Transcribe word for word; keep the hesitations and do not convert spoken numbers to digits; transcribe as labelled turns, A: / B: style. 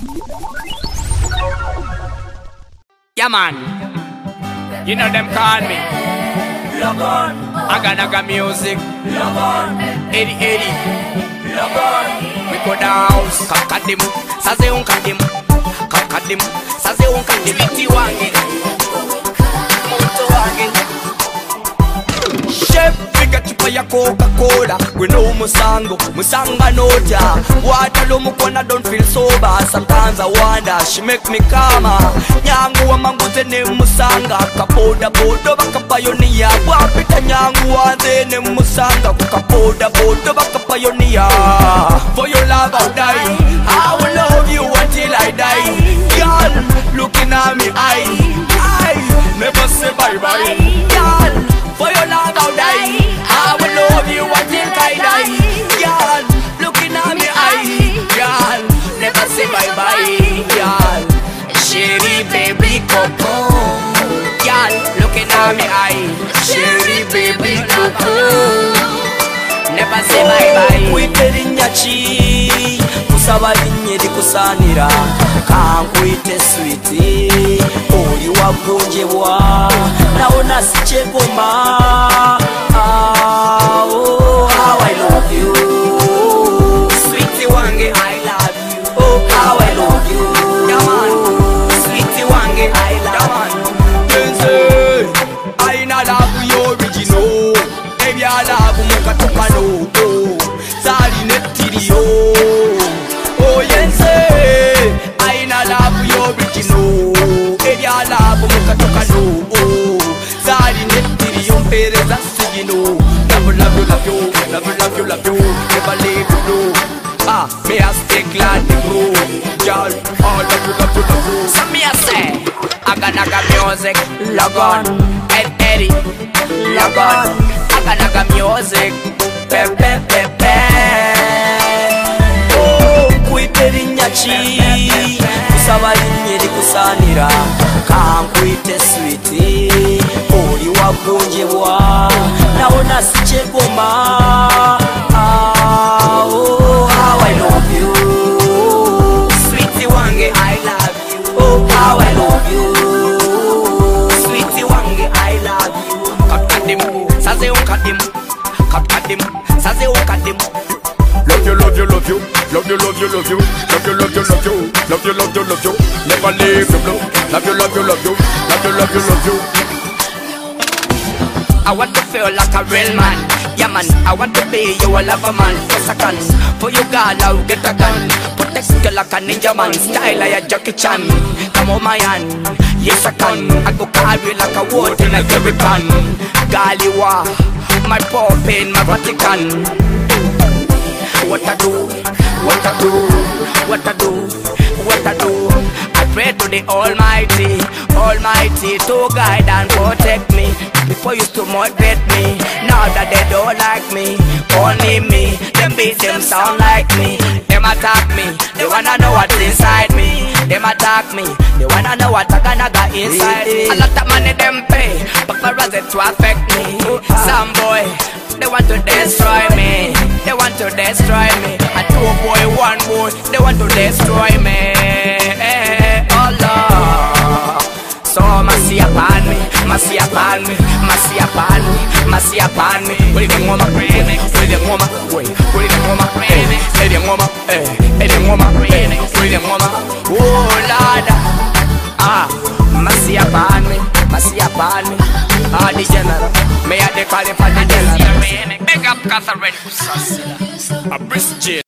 A: Yeah man, you know them call me Logan, Aganaga music, Logan, Eddie Eddie, Logan. We go down house, kakadim, saze un kadim, kakadim, saze un kadim, iti wangi, moto wangi. Chef, piga chupa ya Coca-Cola. We know musango, musanga noja. Waterloo mukona don't feel sober. Sometimes I wonder, she make me calmer. Nyangu wa manguze ne musanga. Kapoda bodo baka pioneer. Wapita nyangu wa ne musanga. Kapoda bodo baka pioneer. For your love I'll die. I will love you until I die. Girl, looking at me eye, I never say bye bye. Girl, for your love I'll die. I will love you until I die. Girl, looking at me eye. Girl, never say bye bye. Girl, Sherry baby coco. Girl, looking at me eye. Sherry baby coco. Never say bye bye. Kuiteri nyachi, kusaba linyeri kusanira. Kankuite sweetie, oli wagonjebwa. Naona sichegoma. Ah, oh, how I love you, sweetie wange, I love you. Oh, how I love you, yeah man, sweetie wange, I love you. Benze, I na love you original. Baby I love you mukatoka no. Oh, zali netirio. Oh yes, I na love you original. Baby I love you mukatoka no. Oh, zali netirio pereza. You know, love, love you, love you, love you, love you, love you, never leave you, no. Ah, me I stay glad to grow, y'all. Oh, love you, love you, love you. So me I say, Aganaga music, Logan, Ed Eddie, Logan, Aganaga music, pe pe pe pe. Oh, kuiteri nyachi, kusaba linyeri kusanira, kankuite sweetie, oli wagonjebwa. Naona sichegoma. Ah, oh, how I love you, sweetie wange, I love you. Oh, how I love you, sweetie wange, I love you. Kapkadim, saze un kadim, kapkadim, saze un kadim.
B: Love you, love you, love you, love you, love you, love you, love you, love you, love you, love you, love you, love you. Never leave you, love you, love you, love you, love you, love you, love you.
A: I want to feel like a real man. Yeah man, I want to be you a lover man. For second, for you girl I'll get a gun. Protect you like a ninja man. Style like a Jackie Chan. Come on my hand, yes I can. I go carry like a wood in a jerry can. Girl you are my pop in my Vatican. What I do, what I do, what I do, what I do. I pray to the Almighty, Almighty to guide and protect me. Before used to motivate me, now that they don't like me, only me. Them beat them sound like me. Them attack me, they wanna know what's inside me. Them attack me, they wanna know what I gonna got inside me. A lot of money them pay, paparazzi to affect me. Some boy, they want to destroy me. They want to destroy me. A two boy, one boy, they want to destroy me. Oh Lord. So mercy upon me, mercy upon me, mercy upon me, mercy upon me. Put it in woman, put it in woman, wait, put it in woman, put it in woman, eh, put it in woman, put it in woman. Oh Lord, ah, mercy upon me, mercy upon me. Ah, the general, may I call him for the general. Big up Catherine, a British.